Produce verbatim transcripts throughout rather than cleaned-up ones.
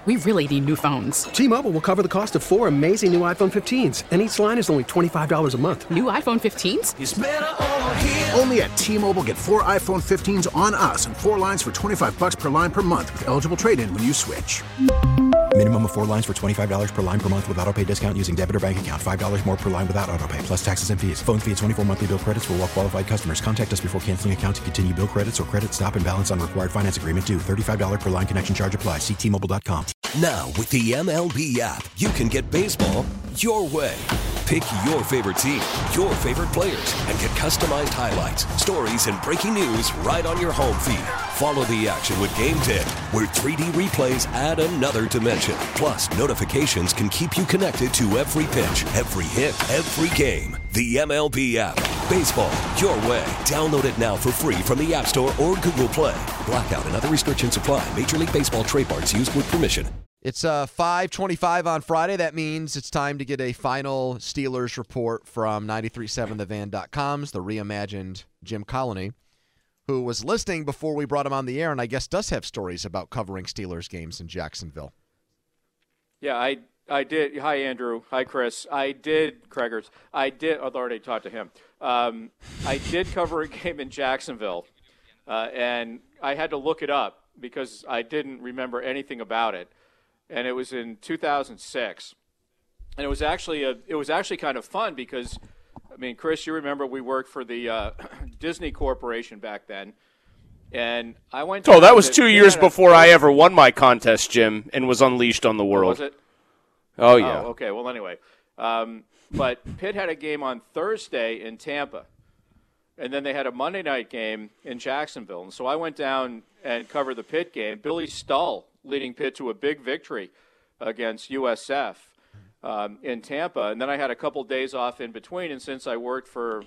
we really need new phones. T-Mobile will cover the cost of four amazing new iPhone fifteens, and each line is only twenty-five dollars a month. New iPhone fifteens? It's better over here. Only at T-Mobile, get four iPhone fifteens on us and four lines for twenty-five dollars per line per month with eligible trade-in when you switch. Minimum of four lines for twenty-five dollars per line per month with autopay discount using debit or bank account. five dollars more per line without autopay, plus taxes and fees. Phone fee at twenty-four monthly bill credits for well-qualified customers. Contact us before canceling account to continue bill credits or credit stop and balance on required finance agreement due. thirty-five dollars per line connection charge applies. See T Mobile dot com. Now, with the M L B app, you can get baseball your way. Pick your favorite team, your favorite players, and get customized highlights, stories, and breaking news right on your home feed. Follow the action with Game Day, where three D replays add another dimension. Plus, notifications can keep you connected to every pitch, every hit, every game. The M L B app. Baseball your way. Download it now for free from the App Store or Google Play. Blackout and other restrictions apply. Major League Baseball trademarks used with permission. It's uh, five twenty-five on Friday. That means it's time to get a final Steelers report from ninety-three point seven the van dot com's, the reimagined Jim Colony, who was listening before we brought him on the air and I guess does have stories about covering Steelers games in Jacksonville. Yeah, I I did. Hi, Andrew. Hi, Chris. I did, Craigers. I did. I've already talked to him. Um, I did cover a game in Jacksonville, uh, and I had to look it up because I didn't remember anything about it. And it was in two thousand six, and it was actually a it was actually kind of fun because, I mean, Chris, you remember we worked for the uh, Disney Corporation back then, and I went. Oh, that was two years a, before I ever won my contest, Jim, and was unleashed on the world. Was it? Oh yeah. Oh, okay. Well, anyway, um, but Pitt had a game on Thursday in Tampa, and then they had a Monday night game in Jacksonville, and so I went down and covered the Pitt game. Billy Stull leading Pitt to a big victory against U S F um, in Tampa. And then I had a couple days off in between, and since I worked for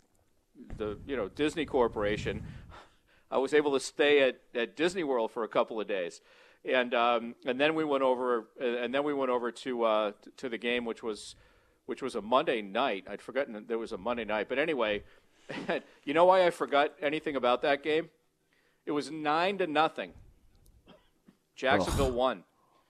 the you know Disney Corporation, I was able to stay at, at Disney World for a couple of days. And um, and then we went over and then we went over to uh, to the game, which was which was a Monday night. I'd forgotten that there was a Monday night. But anyway, you know why I forgot anything about that game? It was nine to nothing. Jacksonville oh. won.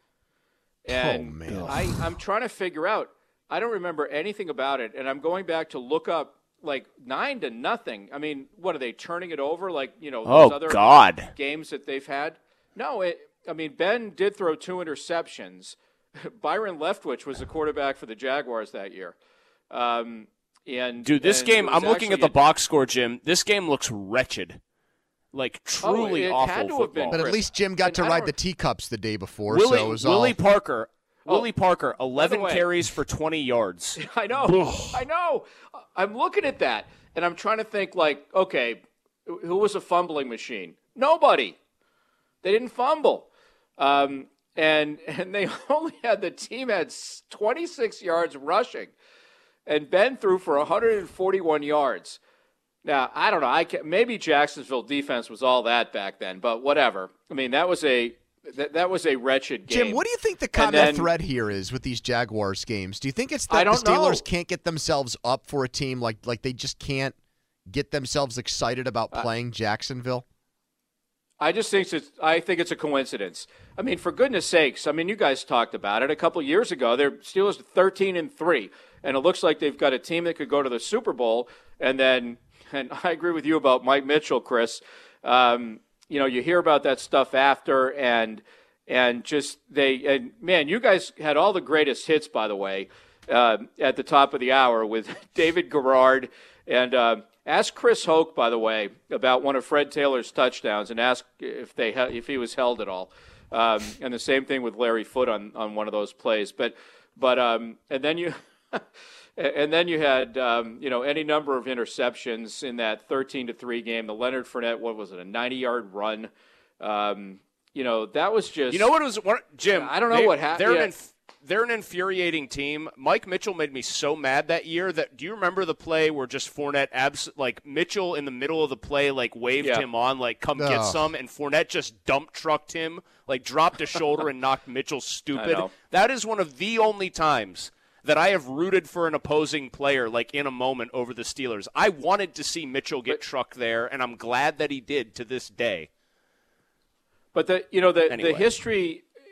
And oh, man. I, I'm trying to figure out, I don't remember anything about it, and I'm going back to look up, like, nine to nothing. I mean, what, are they turning it over, like, you know, those oh, other God. games that they've had? No, it, I mean, Ben did throw two interceptions. Byron Leftwich was the quarterback for the Jaguars that year. Um, and Dude, this and game, I'm looking at the a, box score, Jim. This game looks wretched. Like, truly oh, it awful had to have football. been, But at least Jim got and to I ride don't- the teacups the day before. Willie, so it was Willie all... Parker. Oh, Willie Parker, eleven way- carries for twenty yards. I know. I know. I'm looking at that, and I'm trying to think, like, okay, who was a fumbling machine? Nobody. They didn't fumble. Um, and and they only had, the team had twenty-six yards rushing, and Ben threw for one hundred forty-one yards. Now, I don't know. I can, maybe Jacksonville defense was all that back then, but whatever. I mean, that was a that, that was a wretched game. Jim, what do you think the common then, thread here is with these Jaguars games? Do you think it's I that the don't Steelers know. can't get themselves up for a team, like like they just can't get themselves excited about playing uh, Jacksonville? I just think it's I think it's a coincidence. I mean, for goodness sakes, I mean, you guys talked about it a couple of years ago. They're Steelers thirteen and three, and it looks like they've got a team that could go to the Super Bowl. And then, and I agree with you about Mike Mitchell, Chris. Um, you know, you hear about that stuff after, and and just they and man, you guys had all the greatest hits, by the way, uh, at the top of the hour with David Garrard and. Uh, Ask Chris Hoke, by the way, about one of Fred Taylor's touchdowns, and ask if they if he was held at all. Um, and the same thing with Larry Foote on, on one of those plays. But but um, and then you and then you had um, you know any number of interceptions in that thirteen to three game. The Leonard Fournette, what was it, a ninety yard run? Um, you know that was just. You know what was what, Jim? I don't know they, what happened. They're, yeah. they're an infuriating team. Mike Mitchell made me so mad that year. That do you remember the play where just Fournette, abs- like Mitchell in the middle of the play, like waved yeah. him on, like come no. get some, and Fournette just dump trucked him, like dropped a shoulder and knocked Mitchell stupid. That is one of the only times that I have rooted for an opposing player, like in a moment over the Steelers. I wanted to see Mitchell get but, trucked there, and I'm glad that he did to this day. But the you know the anyway. the history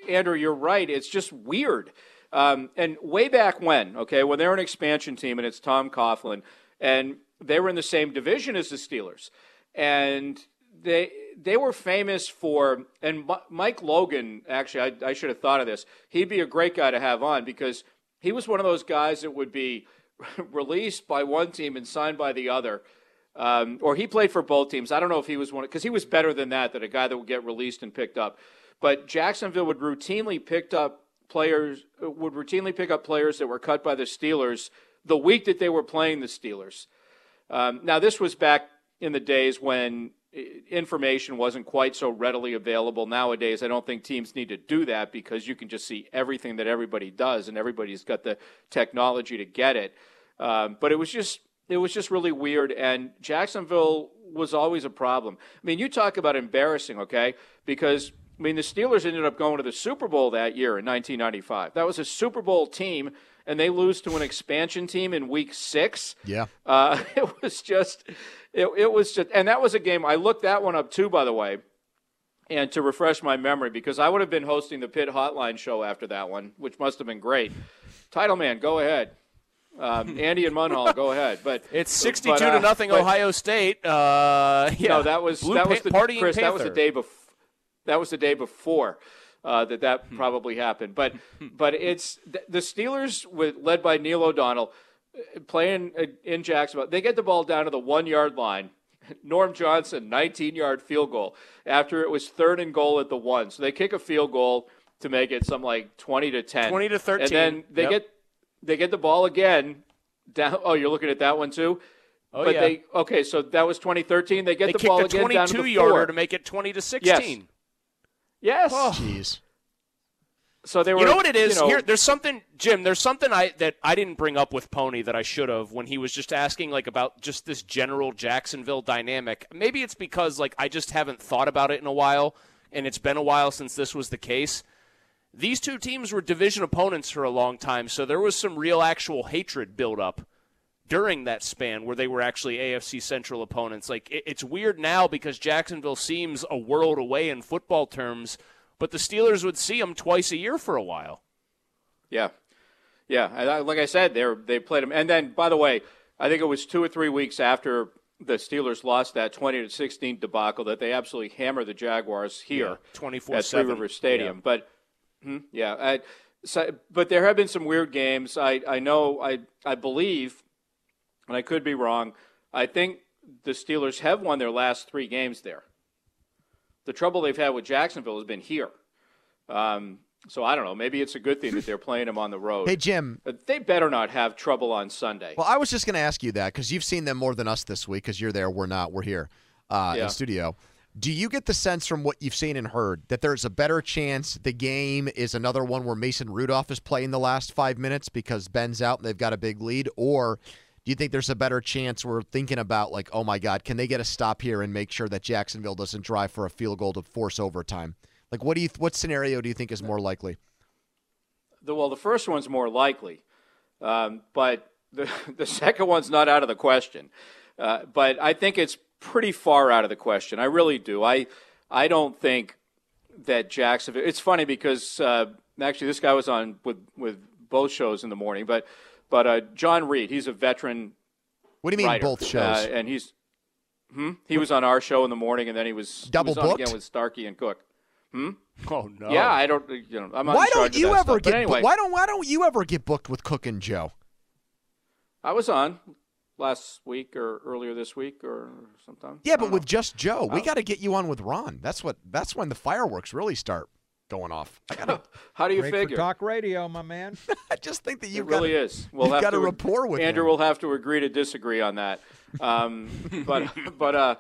Andrew, you're right. It's just weird. Um, and way back when, okay, when they're an expansion team and it's Tom Coughlin, and they were in the same division as the Steelers, and they they were famous for, and M- Mike Logan, actually, I, I should have thought of this. He'd be a great guy to have on because he was one of those guys that would be released by one team and signed by the other. Um, or he played for both teams. I don't know if he was one, because he was better than that, than a guy that would get released and picked up. But Jacksonville would routinely picked up players would routinely pick up players that were cut by the Steelers the week that they were playing the Steelers. Um, now, this was back in the days when information wasn't quite so readily available. Nowadays, I don't think teams need to do that because you can just see everything that everybody does, and everybody's got the technology to get it. Um, but it was just it was just really weird, and Jacksonville was always a problem. I mean, you talk about embarrassing, okay? Because I mean, the Steelers ended up going to the Super Bowl that year in nineteen ninety-five. That was a Super Bowl team, and they lose to an expansion team in week six. Yeah. Uh, it was just, it, it was just, and that was a game. I looked that one up too, by the way, and to refresh my memory, because I would have been hosting the Pitt Hotline show after that one, which must have been great. Title man, go ahead. Um, Andy and Munhall, go ahead. But it's sixty-two but, uh, to nothing, but, Ohio State. Uh, yeah. No, that was Blue that was pa- the party Chris. That was the Panther. day before. That was the day before uh, that that Hmm. probably happened. But but it's the Steelers, with, led by Neil O'Donnell, playing in Jacksonville. They get the ball down to the one-yard line. Norm Johnson, nineteen-yard field goal after it was third and goal at the one. So they kick a field goal to make it something like twenty to ten. twenty to thirteen. And then they Yep. get they get the ball again down. Oh, you're looking at that one too? Oh, but yeah. They, okay, so that was twenty thirteen. They get They the kicked ball a again down to the twenty-two-yarder four. to make it twenty to sixteen. Yes. Oh. Jeez. So they were. You know what it is? You know, Here, there's something, Jim. There's something I that I didn't bring up with Pony that I should have when he was just asking like about just this general Jacksonville dynamic. Maybe it's because like I just haven't thought about it in a while, and it's been a while since this was the case. These two teams were division opponents for a long time, so there was some real actual hatred build up during that span where they were actually A F C Central opponents. Like it, it's weird now because Jacksonville seems a world away in football terms, but the Steelers would see them twice a year for a while. Yeah, yeah. And I, like I said, they they played them. And then, by the way, I think it was two or three weeks after the Steelers lost that twenty to sixteen debacle that they absolutely hammered the Jaguars here twenty-four at seven. Three River Stadium. Yeah. But hmm, yeah, I, so, but there have been some weird games. I I know I I believe. And I could be wrong, I think the Steelers have won their last three games there. The trouble they've had with Jacksonville has been here. Um, so I don't know. Maybe it's a good thing that they're playing them on the road. Hey, Jim. But they better not have trouble on Sunday. Well, I was just going to ask you that because you've seen them more than us this week because you're there, we're not, we're here uh, Yeah. in studio. Do you get the sense from what you've seen and heard that there's a better chance the game is another one where Mason Rudolph is playing the last five minutes because Ben's out and they've got a big lead? Or do you think there's a better chance we're thinking about, like, oh, my God, can they get a stop here and make sure that Jacksonville doesn't drive for a field goal to force overtime? Like, what do you what scenario do you think is more likely? The, well, the first one's more likely, um, but the, the second one's not out of the question. Uh, but I think it's pretty far out of the question. I really do. I I don't think that Jacksonville – it's funny because uh, actually this guy was on with, with both shows in the morning, but – But uh, John Reed, he's a veteran. What do you mean writer, both shows? Uh, and he's hmm? he was on our show in the morning, and then he was double he was on booked again with Starkey and Cook. Hmm? Oh no. Yeah, I don't. You know, I'm not why in charge don't you of that ever stuff. get? But anyway, why don't Why don't you ever get booked with Cook and Joe? I was on last week or earlier this week or sometime. Yeah, but know. with just Joe, we Oh. got to get you on with Ron. That's what. That's when the fireworks really start going off. I gotta. How do you Great figure? for talk radio, my man. I just think that It you've really got. is. We'll you've have got to a rapport with Andrew him. will have to agree to disagree on that. Um, but but uh,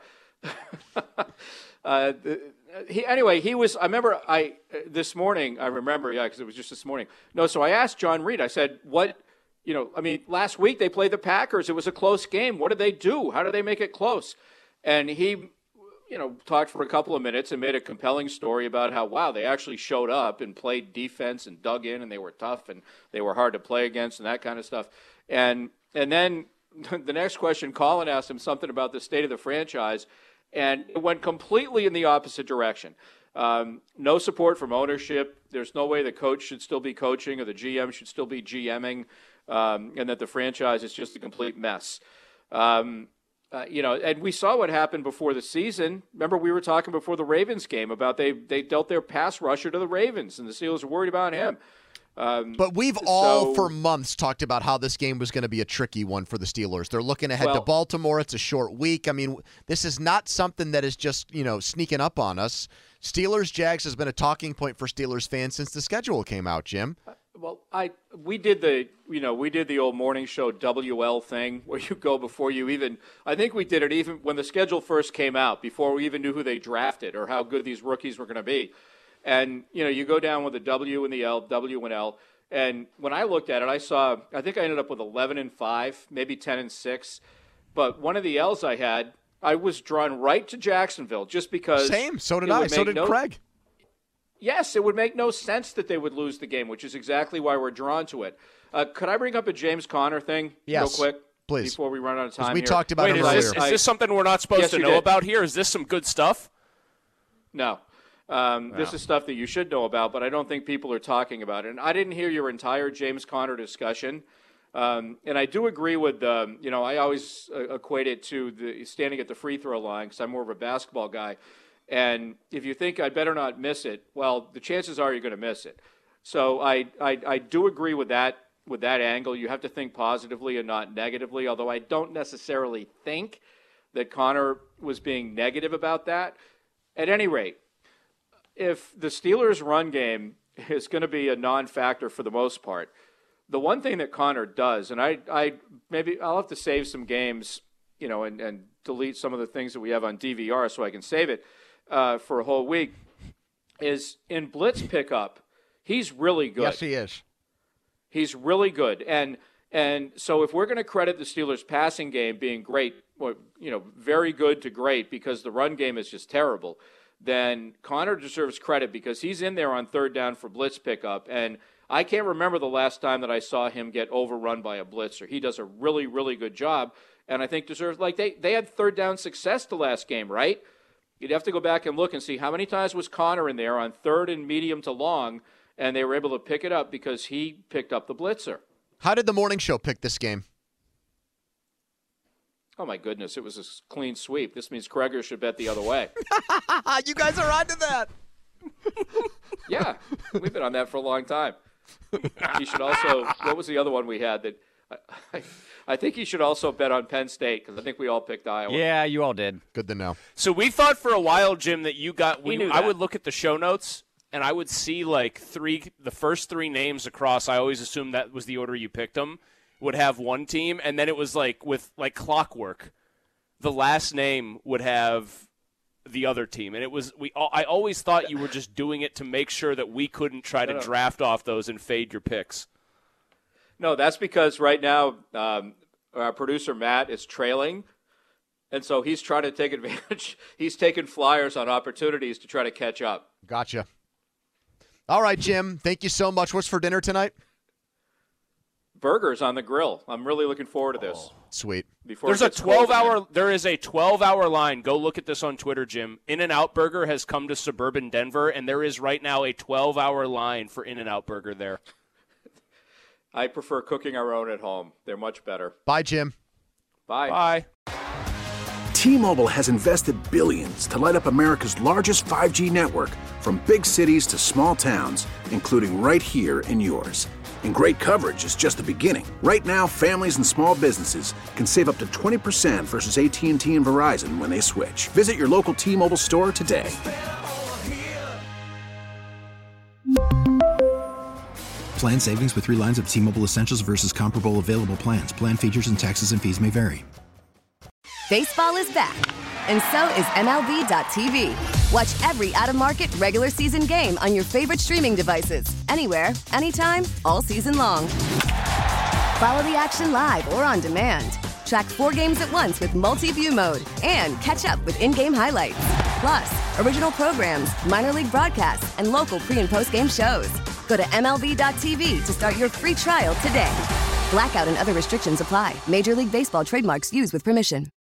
uh, he anyway he was. I remember I uh, this morning. I remember yeah because it was just this morning. No, so I asked John Reed. I said, "What? You know, I mean, last week they played the Packers. It was a close game. What did they do? How did they make it close?" And he. You know, talked for a couple of minutes and made a compelling story about how, wow, they actually showed up and played defense and dug in and they were tough and they were hard to play against and that kind of stuff. And and then the next question, Colin asked him something about the state of the franchise, and it went completely in the opposite direction. Um, no support from ownership. There's no way the coach should still be coaching or the G M should still be GMing, um, and that the franchise is just a complete mess. Um, uh, you know, and we saw what happened before the season. Remember, we were talking before the Ravens game about they they dealt their pass rusher to the Ravens, and the Steelers were worried about him. Um, but we've all, so, for months, talked about how this game was going to be a tricky one for the Steelers. They're looking ahead well, to Baltimore. It's a short week. I mean, this is not something that is just, you know, sneaking up on us. Steelers-Jags has been a talking point for Steelers fans since the schedule came out, Jim. Well, I we did the you know we did the old morning show W L thing where you go before you even. I think we did it even when the schedule first came out, before we even knew who they drafted or how good these rookies were going to be. And you know, you go down with the W and the L, W and L. And when I looked at it, I saw I think I ended up with eleven and five, maybe ten and six. But one of the L's I had, I was drawn right to Jacksonville just because. Same. So did I. So did no, Craig. Yes, it would make no sense that they would lose the game, which is exactly why we're drawn to it. Uh, could I bring up a James Conner thing yes, real quick? Please. Before we run out of time we here. talked about Wait, it is earlier. This, is this something we're not supposed yes, to know did. about here? Is this some good stuff? No. Um, no. This is stuff that you should know about, but I don't think people are talking about it. And I didn't hear your entire James Conner discussion. Um, and I do agree with, um, you know, I always uh, equate it to the standing at the free throw line because I'm more of a basketball guy. And if you think I'd better not miss it, well, the chances are you're going to miss it. So I, I, I do agree with that with that angle. You have to think positively and not negatively, although I don't necessarily think that Conner was being negative about that. At any rate, if the Steelers' run game is going to be a non-factor for the most part, the one thing that Conner does, and I, I maybe I'll have to save some games, you know, and, and delete some of the things that we have on D V R so I can save it uh, for a whole week, is in blitz pickup, he's really good. Yes, he is. He's really good. And and so if we're going to credit the Steelers' passing game being great, or, you know, very good to great because the run game is just terrible, then Conner deserves credit because he's in there on third down for blitz pickup. And I can't remember the last time that I saw him get overrun by a blitzer. He does a really, really good job, and I think deserves, like they, they had third down success the last game, right? You'd have to go back and look and see how many times was Conner in there on third and medium to long, and they were able to pick it up because he picked up the blitzer. How did the morning show pick this game? Oh, my goodness. It was a clean sweep. This means Kreger should bet the other way. You guys are on to that. Yeah, we've been on that for a long time. He should also – what was the other one we had that – I, I think he should also bet on Penn State because I think we all picked Iowa. Yeah, you all did. Good to know. So we thought for a while, Jim, that you got we, – I that. would look at the show notes, and I would see like three – the first three names across. I always assumed that was the order you picked them, would have one team. And then it was like with like clockwork. The last name would have – the other team, and it was we. I always thought you were just doing it to make sure that we couldn't try to no, no. draft off those and fade your picks. No, that's because right now um, our producer Matt is trailing, and so he's trying to take advantage. He's taking flyers on opportunities to try to catch up. Gotcha. All right, Jim. Thank you so much. What's for dinner tonight? Burgers on the grill. I'm really looking forward to this. Oh, sweet. Before There's a twelve hour. There is a twelve hour line. Go look at this on Twitter, Jim. In-N-Out Burger has come to suburban Denver, and there is right now a twelve hour line for In-N-Out Burger there. I prefer cooking our own at home. They're much better. Bye, Jim. Bye. Bye. T-Mobile has invested billions to light up America's largest five G network, from big cities to small towns, including right here in yours. And great coverage is just the beginning. Right now, families and small businesses can save up to twenty percent versus A T and T and Verizon when they switch. Visit your local T-Mobile store today. Plan savings with three lines of T-Mobile Essentials versus comparable available plans. Plan features and taxes and fees may vary. Baseball is back, and so is M L B dot T V. Watch every out-of-market regular season game on your favorite streaming devices, anywhere, anytime, all season long. Follow the action live or on demand. Track four games at once with multi-view mode and catch up with in-game highlights. Plus, original programs, minor league broadcasts, and local pre- and post-game shows. Go to M L B dot T V to start your free trial today. Blackout and other restrictions apply. Major League Baseball trademarks used with permission.